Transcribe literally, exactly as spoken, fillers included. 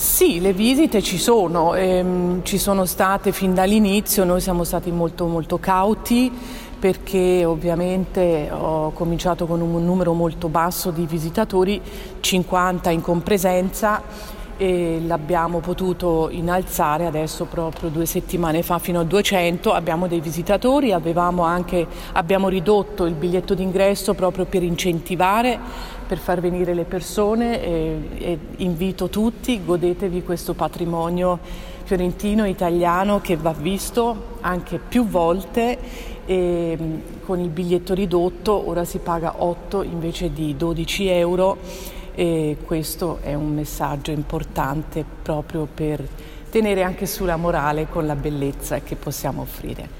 Sì, le visite ci sono, ehm, ci sono state fin dall'inizio, noi siamo stati molto molto cauti perché ovviamente ho cominciato con un numero molto basso di visitatori, cinquanta in compresenza, e l'abbiamo potuto innalzare adesso proprio due settimane fa fino a duecento. Abbiamo dei visitatori, avevamo anche, abbiamo ridotto il biglietto d'ingresso proprio per incentivare, per far venire le persone e, e invito tutti, godetevi questo patrimonio fiorentino italiano che va visto anche più volte, e con il biglietto ridotto ora si paga otto invece di dodici euro. E questo è un messaggio importante proprio per tenere anche su la morale con la bellezza che possiamo offrire.